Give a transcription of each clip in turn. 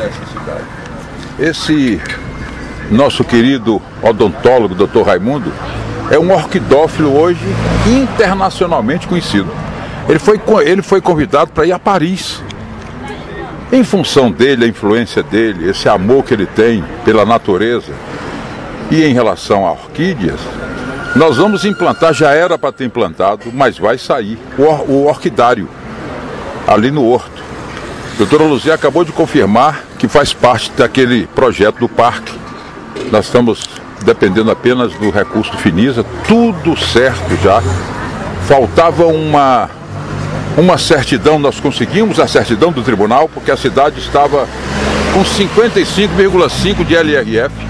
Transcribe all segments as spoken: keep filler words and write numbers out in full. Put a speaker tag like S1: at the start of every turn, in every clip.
S1: essa cidade. Esse nosso querido odontólogo, doutor Raimundo, é um orquidófilo hoje internacionalmente conhecido. Ele foi, ele foi convidado para ir a Paris. Em função dele, a influência dele, esse amor que ele tem pela natureza e em relação a orquídeas, nós vamos implantar, já era para ter implantado, mas vai sair, o, or, o orquidário, ali no Horto. A doutora Luzia acabou de confirmar que faz parte daquele projeto do parque. Nós estamos dependendo apenas do recurso do Finisa, tudo certo já. Faltava uma, uma certidão, nós conseguimos a certidão do tribunal, porque a cidade estava com cinquenta e cinco vírgula cinco de L R F,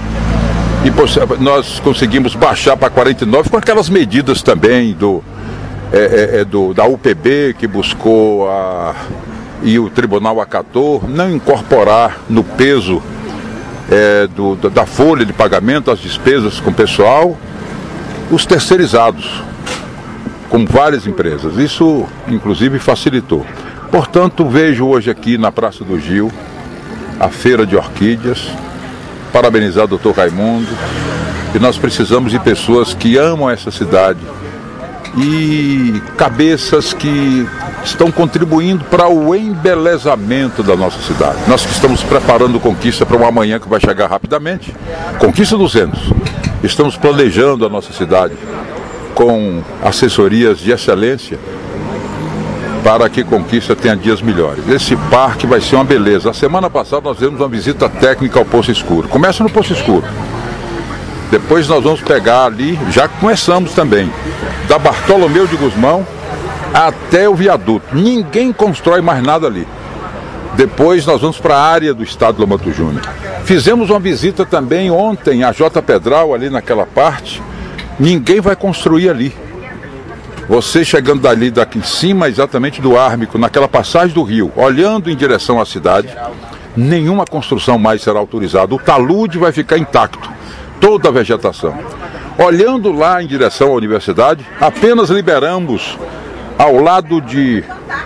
S1: e nós conseguimos baixar para quarenta e nove, com aquelas medidas também do, é, é, do, da U P B, que buscou a, e o tribunal acatou, não incorporar no peso É, do, da folha de pagamento, as despesas com o pessoal, os terceirizados, com várias empresas. Isso, inclusive, facilitou. Portanto, vejo hoje aqui na Praça do Gil a feira de orquídeas, parabenizar o doutor Raimundo, e nós precisamos de pessoas que amam essa cidade e cabeças que estão contribuindo para o embelezamento da nossa cidade. Nós que estamos preparando Conquista para uma amanhã que vai chegar rapidamente, Conquista duzentos. Estamos planejando a nossa cidade com assessorias de excelência para que Conquista tenha dias melhores. Esse parque vai ser uma beleza. A semana passada nós fizemos uma visita técnica ao Poço Escuro. Começa no Poço Escuro. Depois nós vamos pegar ali, já começamos também, da Bartolomeu de Gusmão até o viaduto. Ninguém constrói mais nada ali. Depois nós vamos para a área do Estado Lomanto Júnior. Fizemos uma visita também ontem a J. Pedral, ali naquela parte. Ninguém vai construir ali. Você chegando dali, daqui em cima, exatamente do Ármico, naquela passagem do rio, olhando em direção à cidade, nenhuma construção mais será autorizada. O talude vai ficar intacto, toda a vegetação. Olhando lá em direção à universidade, apenas liberamos ao lado de,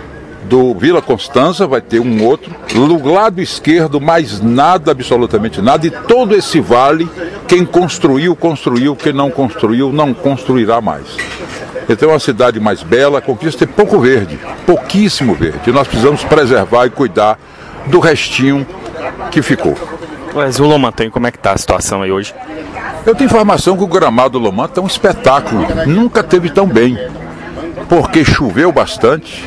S1: do Vila Constança, vai ter um outro, do lado esquerdo mais nada, absolutamente nada, e todo esse vale, quem construiu, construiu, quem não construiu, não construirá mais. Então é uma cidade mais bela, Conquista tem pouco verde, pouquíssimo verde, e nós precisamos preservar e cuidar do restinho que ficou.
S2: Mas o Lomanto, como é que está a situação aí hoje?
S1: Eu tenho informação que o gramado do Lomanto é um espetáculo, nunca teve tão bem, porque choveu bastante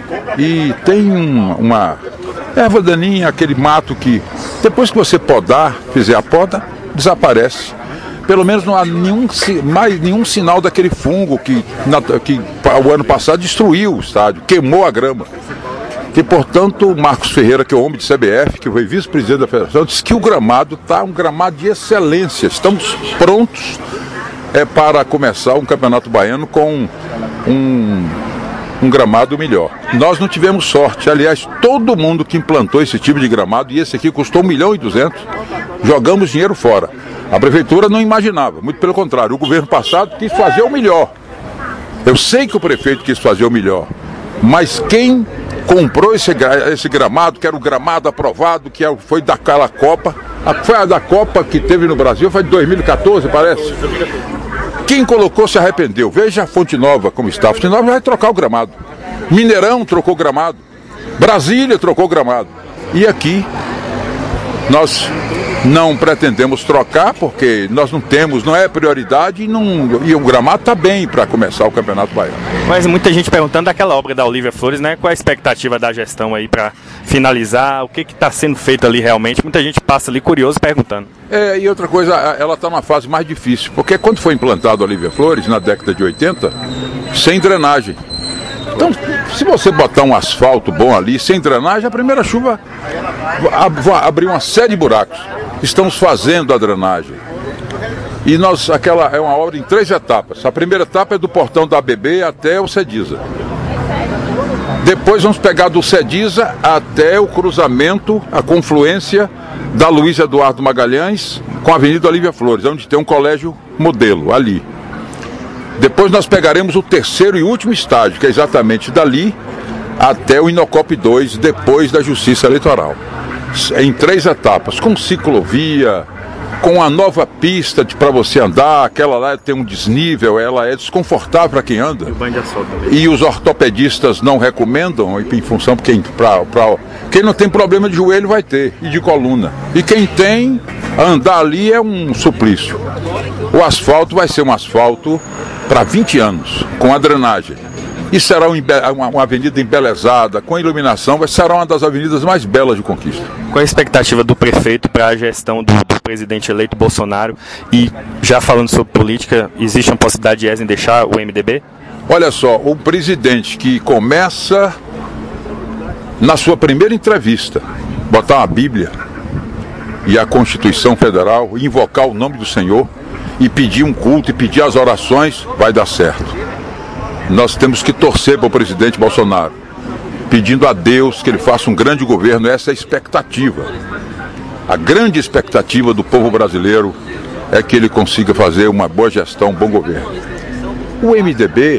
S1: e tem um, uma erva daninha, aquele mato que depois que você podar, fizer a poda, desaparece. Pelo menos não há nenhum, mais nenhum sinal daquele fungo que, na, que o ano passado destruiu o estádio, queimou a grama. Que, portanto, o Marcos Ferreira, que é o homem de C B F, que foi vice-presidente da federação, disse que o gramado está um gramado de excelência. Estamos prontos é, para começar um campeonato baiano com um, um gramado melhor. Nós não tivemos sorte. Aliás, todo mundo que implantou esse tipo de gramado, e esse aqui custou um milhão e duzentos, jogamos dinheiro fora. A prefeitura não imaginava, muito pelo contrário. O governo passado quis fazer o melhor. Eu sei que o prefeito quis fazer o melhor, mas quem comprou esse, esse gramado, que era o gramado aprovado, que foi daquela Copa, a, foi a da Copa que teve no Brasil, foi de dois mil e quatorze, parece. Quem colocou se arrependeu. Veja a Fonte Nova como está. A Fonte Nova vai trocar o gramado. Mineirão trocou o gramado. Brasília trocou o gramado. E aqui nós não pretendemos trocar, porque nós não temos, não é prioridade, e, não, e o gramado está bem para começar o Campeonato Baiano.
S2: Mas muita gente perguntando daquela obra da Olívia Flores, né? Qual a expectativa da gestão aí para finalizar? O que está sendo feito ali realmente? Muita gente passa ali curioso perguntando.
S1: É, e outra coisa, ela está numa fase mais difícil, porque quando foi implantado a Olívia Flores, na década de oitenta, sem drenagem. Então, se você botar um asfalto bom ali, sem drenagem, a primeira chuva vai abrir uma série de buracos. Estamos fazendo a drenagem. E nós, aquela é uma obra em três etapas. A primeira etapa é do portão da A B B até o Cediza. Depois vamos pegar do Cediza até o cruzamento, a confluência da Luiz Eduardo Magalhães com a Avenida Olívia Flores, onde tem um colégio modelo, ali. Depois nós pegaremos o terceiro e último estágio, que é exatamente dali até o Inocop dois, depois da Justiça Eleitoral. em três etapas, com ciclovia, com a nova pista para você andar, aquela lá tem um desnível, ela é desconfortável para quem anda.
S2: E o banho de asfalto também.
S1: E os ortopedistas não recomendam, em função, porque pra, pra, quem não tem problema de joelho vai ter, e de coluna. E quem tem, andar ali é um suplício. O asfalto vai ser um asfalto para vinte anos, com a drenagem. E será uma, uma avenida embelezada, com iluminação, vai será uma das avenidas mais belas de Conquista.
S2: Qual é a expectativa do prefeito para a gestão do, do presidente eleito Bolsonaro? E já falando sobre política, existe uma possibilidade de Ezen deixar o M D B?
S1: Olha só, o presidente que começa na sua primeira entrevista, botar uma Bíblia e a Constituição Federal, invocar o nome do Senhor e pedir um culto e pedir as orações, vai dar certo. Nós temos que torcer para o presidente Bolsonaro, pedindo a Deus que ele faça um grande governo. Essa é a expectativa. A grande expectativa do povo brasileiro é que ele consiga fazer uma boa gestão, um bom governo. O M D B,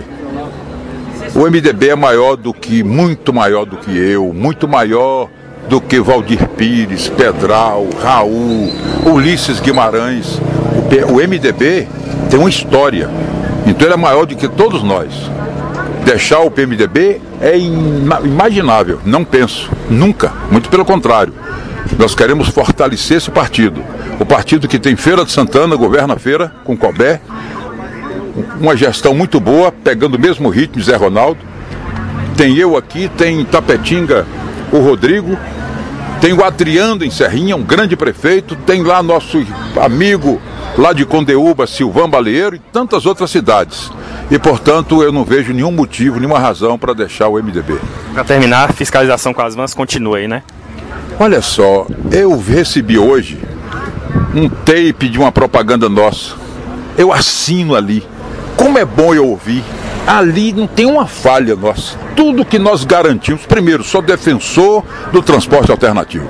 S1: o M D B é maior do que, muito maior do que eu, muito maior do que Valdir Pires, Pedral, Raul, Ulisses Guimarães. O M D B tem uma história, então ele é maior do que todos nós. Deixar o P M D B é inimaginável, não penso, nunca, muito pelo contrário. Nós queremos fortalecer esse partido. O partido que tem Feira de Santana, governa a feira com Colbert, uma gestão muito boa, pegando o mesmo ritmo de Zé Ronaldo. Tem eu aqui, tem em Tapetinga o Rodrigo, tem o Adriano em Serrinha, um grande prefeito, tem lá nosso amigo lá de Condeúba, Silvão Baleiro, e tantas outras cidades. E, portanto, eu não vejo nenhum motivo, nenhuma razão para deixar o M D B.
S2: Para terminar, a fiscalização com as vans continua aí, né?
S1: Olha só, eu recebi hoje um tape de uma propaganda nossa. Eu assino ali. Como é bom eu ouvir. Ali não tem uma falha nossa. Tudo que nós garantimos. Primeiro, sou defensor do transporte alternativo.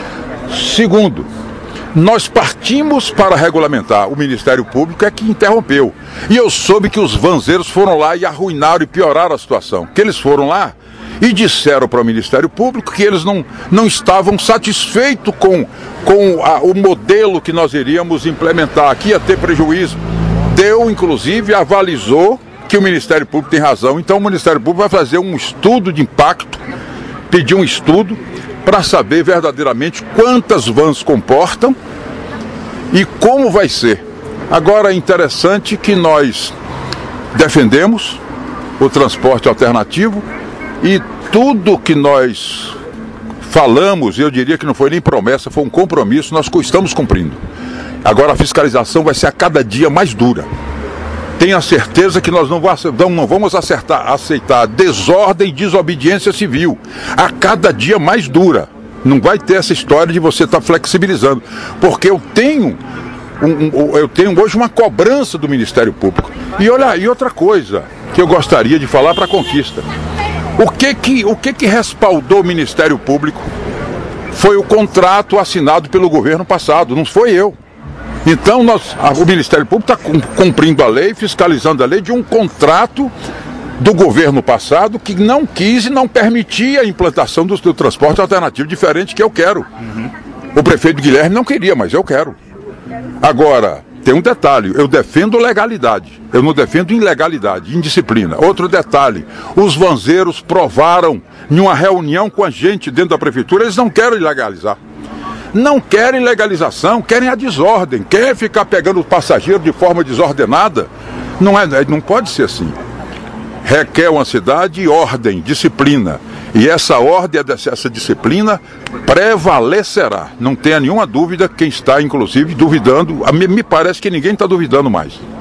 S1: Segundo, nós partimos para regulamentar. O Ministério Público é que interrompeu. E eu soube que os vanzeiros foram lá e arruinaram e pioraram a situação. Que eles foram lá e disseram para o Ministério Público que eles não, não estavam satisfeitos com, com a, o modelo que nós iríamos implementar, que ia ter prejuízo. Deu, inclusive, avalizou que o Ministério Público tem razão. Então o Ministério Público vai fazer um estudo de impacto, pedir um estudo para saber verdadeiramente quantas vans comportam e como vai ser. Agora é interessante que nós defendemos o transporte alternativo e tudo que nós falamos, eu diria que não foi nem promessa, foi um compromisso, nós estamos cumprindo. Agora a fiscalização vai ser a cada dia mais dura. Tenha certeza que nós não vamos acertar, aceitar desordem e desobediência civil. A cada dia mais dura. Não vai ter essa história de você estar flexibilizando. Porque eu tenho, um, um, eu tenho hoje uma cobrança do Ministério Público. E olha, e outra coisa que eu gostaria de falar para a Conquista. O que que, o que que respaldou o Ministério Público foi o contrato assinado pelo governo passado, não foi eu. Então, nós, o Ministério Público está cumprindo a lei, fiscalizando a lei de um contrato do governo passado que não quis e não permitia a implantação do, do transporte alternativo diferente que eu quero. Uhum. O prefeito Guilherme não queria, mas eu quero. Agora, tem um detalhe, eu defendo legalidade, eu não defendo ilegalidade, indisciplina. Outro detalhe, os vanzeiros provaram em uma reunião com a gente dentro da prefeitura, eles não querem legalizar. Não querem legalização, querem a desordem, querem ficar pegando o passageiro de forma desordenada. Não, é, não pode ser assim. Requer uma cidade ordem, disciplina. E essa ordem, essa disciplina prevalecerá. Não tenha nenhuma dúvida quem está, inclusive, duvidando. Me parece que ninguém está duvidando mais.